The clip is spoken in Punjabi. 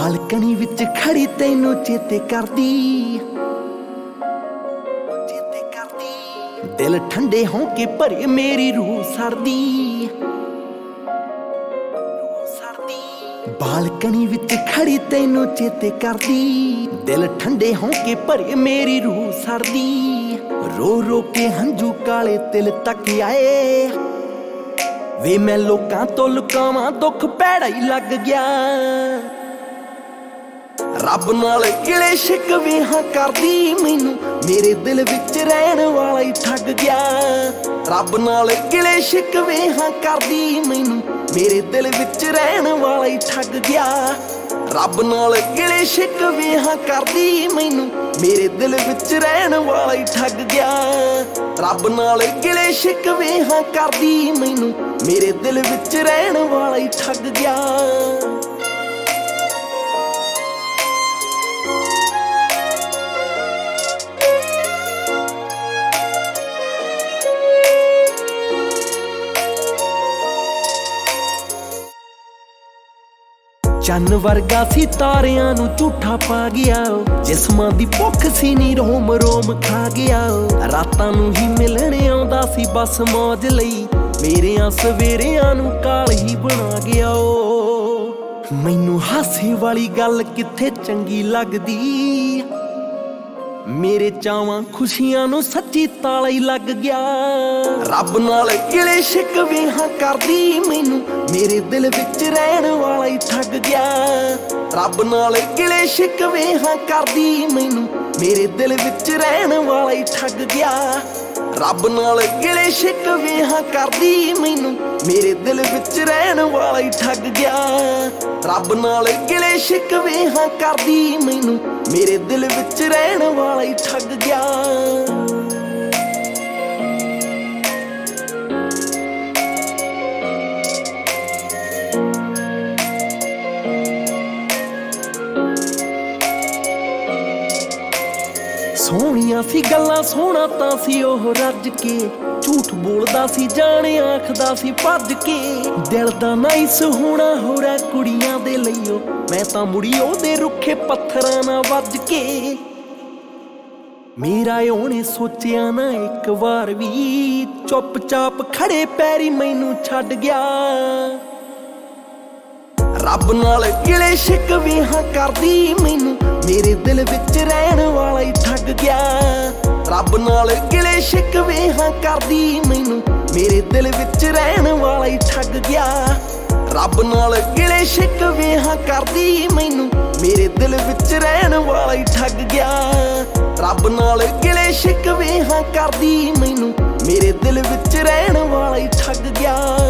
ਬਾਲਕਨੀ ਵਿੱਚ ਖੜੀ ਤੈਨੂੰ ਚੇਤੇ ਕਰਦੀ ਦਿਲ ਠੰਡੇ ਹੋ ਕੇ ਭਰੇ ਮੇਰੀ ਰੂਹ ਸਰਦੀ ਬਾਲਕਨੀ ਵਿੱਚ ਖੜੀ ਤੈਨੂੰ ਚੇਤੇ ਕਰਦੀ ਦਿਲ ਠੰਡੇ ਹੋ ਕੇ ਭਰੇ ਮੇਰੀ ਰੂਹ ਸਰਦੀ ਰੋ ਰੋ ਕੇ ਹੰਝੂ ਕਾਲੇ ਤਿਲ ਤੱਕ ਆਏ ਵੇ ਮੈਂ ਲੋਕਾਂ ਤੋਂ ਲੁਕਾਵਾਂ ਦੁੱਖ ਭੈੜਾ ਹੀ ਲੱਗ ਗਿਆ ਰੱਬ ਨਾਲ ਗਿਲੇ ਸ਼ਿਕਵੇ ਹਾਂ ਕਰਦੀ ਮੈਨੂੰ ਮੇਰੇ ਦਿਲ ਵਿੱਚ ਰਹਿਣ ਵਾਲਾ ਹੀ ਠੱਗ ਗਿਆ ਰੱਬ ਨਾਲ ਗਿਲੇ ਸ਼ਿਕਵੇ ਹਾਂ ਕਰਦੀ ਮੈਨੂੰ ਮੇਰੇ ਦਿਲ ਵਿੱਚ ਰਹਿਣ ਵਾਲਾ ਹੀ ਠੱਗ ਗਿਆ ਰੱਬ ਨਾਲ ਗਿਲੇ ਸ਼ਿਕਵੇ ਹਾਂ ਕਰਦੀ ਮੈਨੂੰ ਮੇਰੇ ਦਿਲ ਵਿੱਚ ਰਹਿਣ ਵਾਲਾ ਹੀ ਠੱਗ ਗਿਆ ਰੱਬ ਨਾਲ ਗਿਲੇ ਸ਼ਿਕਵੇ ਹਾਂ ਕਰਦੀ ਮੈਨੂੰ ਮੇਰੇ ਦਿਲ ਵਿੱਚ ਰਹਿਣ ਵਾਲਾ ਹੀ ਠੱਗ ਗਿਆ ਚੰਨ ਵਰਗਾ ਸੀ ਤਾਰਿਆਂ ਨੂੰ ਝੂਠਾ ਪਾ ਗਿਆ ਜਿਸਮਾਂ ਦੀ ਭੁੱਖ ਸੀ ਨੀ ਰੋਮ ਰੋਮ ਖਾ ਗਿਆ ਰਾਤਾਂ ਨੂੰ ਹੀ ਮਿਲਣ ਆਉਂਦਾ ਸੀ ਬਸ ਮੌਜ ਲਈ ਮੇਰਿਆਂ ਸਵੇਰਿਆਂ ਨੂੰ ਕਾਲ ਹੀ ਬਣਾ ਗਿਆ ਮੈਨੂੰ ਹਾਸੇ ਵਾਲੀ ਗੱਲ ਕਿੱਥੇ ਚੰਗੀ ਲੱਗਦੀ ਮੇਰੇ ਚਾਵਾਂ ਖੁਸ਼ੀਆਂ ਨੂੰ ਸੱਚੀ ਤਾਲਾ ਹੀ ਲੱਗ ਗਿਆ ਰੱਬ ਨਾਲ ਗਿਲੇ ਸ਼ਿਕਵੇ ਹਾਂ ਕਰਦੀ ਮੈਨੂੰ ਮੇਰੇ ਦਿਲ ਵਿੱਚ ਰਹਿਣ ਵਾਲਾ ਹੀ ਠੱਗ ਗਿਆ ਰੱਬ ਨਾਲ ਗਿਲੇ ਸ਼ਿਕਵੇ ਹਾਂ ਕਰਦੀ ਮੈਨੂੰ ਮੇਰੇ ਦਿਲ ਵਿੱਚ ਰਹਿਣ ਵਾਲਾ ਹੀ ਠੱਗ ਗਿਆ ਰੱਬ ਨਾਲ ਗਿਲੇ ਸ਼ਿਕਵੇ ਹਾਂ ਕਰਦੀ ਮੈਨੂੰ ਮੇਰੇ ਦਿਲ ਵਿੱਚ ਰਹਿਣ ਵਾਲਾ ਹੀ ਠੱਗ ਗਿਆ ਰੱਬ ਨਾਲ ਗਿਲੇ ਸ਼ਿਕਵੇ ਹਾਂ ਕਰਦੀ ਮੈਨੂੰ ਮੇਰੇ ਦਿਲ ਵਿੱਚ ਰਹਿਣ ਵਾਲਾ ਹੀ ਠੱਗ ਗਿਆ ਸੋਹਣੀਆਂ ਸੀ ਗੱਲਾਂ ਸੋਹਣਾ ਤਾਂ ਸੀ ਉਹ ਰੱਜ ਕੇ ਝੂਠ ਬੋਲਦਾ ਸੀ ਜਾਣੇ ਆਖਦਾ ਸੀ ਭੱਜ ਕੇ ਦਿਲ ਦਾ ਨਾਈਸ ਹੋਣਾ ਹੋਰਾ ਕੁੜੀਆਂ ਦੇ ਲਈਓ ਮੈਂ ਤਾਂ ਮੁੜੀ ਉਹਦੇ ਰੁੱਖੇ ਪੱਥਰਾਂ ਨਾਲ ਵੱਜ ਕੇ ਮੇਰਾ ਉਹਨੇ ਸੋਚਿਆ ਨਾ ਇੱਕ ਵਾਰ ਵੀ ਚੁੱਪ ਚਾਪ ਖੜੇ ਪੈਰੀ ਮੈਨੂੰ ਛੱਡ ਗਿਆ ਰੱਬ ਨਾਲ ਗਿਲੇ ਸ਼ਿਕਵੇ ਹਾਂ ਕਰਦੀ ਮੈਨੂੰ ਮੇਰੇ ਦਿਲ ਵਿੱਚ ਰਹਿਣ ਵਾਲਾ ਹੀ ਠੱਗ ਗਿਆ ਰੱਬ ਨਾਲ ਗਿਲੇ ਸ਼ਿਕਵੇ ਹਾਂ ਕਰਦੀ ਮੈਨੂੰ ਮੇਰੇ ਦਿਲ ਵਿੱਚ ਰਹਿਣ ਵਾਲਾ ਹੀ ਠੱਗ ਗਿਆ ਰੱਬ ਨਾਲ ਗਿਲੇ ਸ਼ਿਕਵੇ ਹਾਂ ਕਰਦੀ ਮੈਨੂੰ ਮੇਰੇ ਦਿਲ ਵਿੱਚ ਰਹਿਣ ਵਾਲਾ ਹੀ ਠੱਗ ਗਿਆ ਰੱਬ ਨਾਲ ਗਿਲੇ ਸ਼ਿਕਵੇ ਹਾਂ ਕਰਦੀ ਮੈਨੂੰ ਮੇਰੇ ਦਿਲ ਵਿੱਚ ਰਹਿਣ ਵਾਲਾ ਹੀ ਠੱਗ ਗਿਆ